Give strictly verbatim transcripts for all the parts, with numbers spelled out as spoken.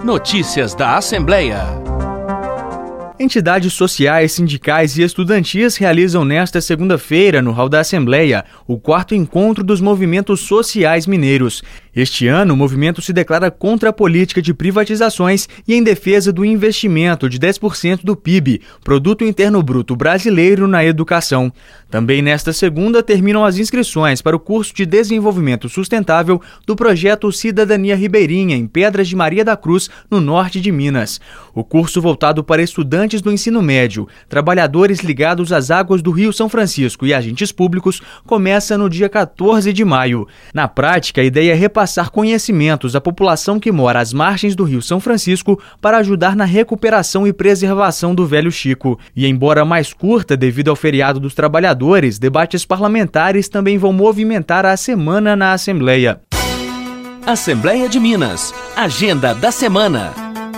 Notícias da Assembleia. Entidades sociais, sindicais e estudantis realizam nesta segunda-feira, no hall da Assembleia, o quarto encontro dos movimentos sociais mineiros. Este ano, o movimento se declara contra a política de privatizações e em defesa do investimento de dez por cento do P I B, Produto Interno Bruto Brasileiro, na educação. Também nesta segunda, terminam as inscrições para o curso de Desenvolvimento Sustentável do projeto Cidadania Ribeirinha, em Pedras de Maria da Cruz, no norte de Minas. O curso voltado para estudantes do ensino médio, trabalhadores ligados às águas do Rio São Francisco e agentes públicos, começa no dia quatorze de maio. Na prática, a ideia é repassar conhecimentos à população que mora às margens do Rio São Francisco para ajudar na recuperação e preservação do Velho Chico. E embora mais curta devido ao feriado dos trabalhadores, debates parlamentares também vão movimentar a semana na Assembleia. Assembleia de Minas. Agenda da semana.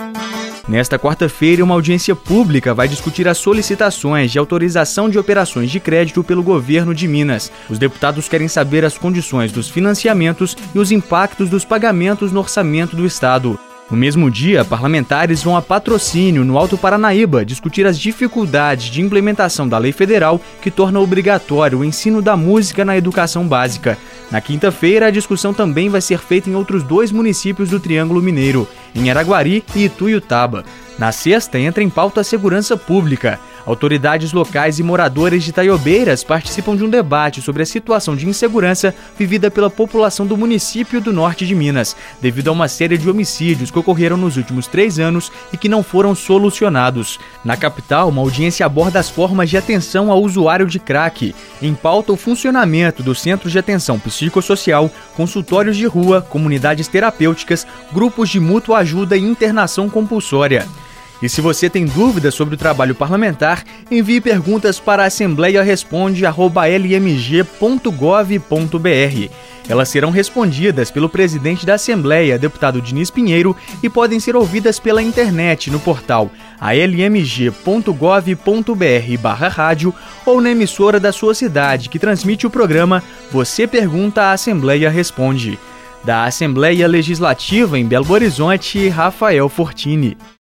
Nesta quarta-feira, uma audiência pública vai discutir as solicitações de autorização de operações de crédito pelo governo de Minas. Os deputados querem saber as condições dos financiamentos e os impactos dos pagamentos no orçamento do Estado. No mesmo dia, parlamentares vão a Patrocínio, no Alto Paranaíba, discutir as dificuldades de implementação da lei federal que torna obrigatório o ensino da música na educação básica. Na quinta-feira, a discussão também vai ser feita em outros dois municípios do Triângulo Mineiro, em Araguari e Ituiutaba. Na sexta, entra em pauta a segurança pública. Autoridades locais e moradores de Taiobeiras participam de um debate sobre a situação de insegurança vivida pela população do município do norte de Minas, devido a uma série de homicídios que ocorreram nos últimos três anos e que não foram solucionados. Na capital, uma audiência aborda as formas de atenção ao usuário de crack. Em pauta, o funcionamento dos centros de atenção psicossocial, consultórios de rua, comunidades terapêuticas, grupos de mútua ajuda e internação compulsória. E se você tem dúvidas sobre o trabalho parlamentar, envie perguntas para assembleia responde arroba l m g ponto gov ponto b r. Elas serão respondidas pelo presidente da Assembleia, deputado Diniz Pinheiro, e podem ser ouvidas pela internet no portal a l m g ponto gov ponto b r barra rádio ou na emissora da sua cidade, que transmite o programa Você Pergunta, a Assembleia Responde. Da Assembleia Legislativa em Belo Horizonte, Rafael Fortini.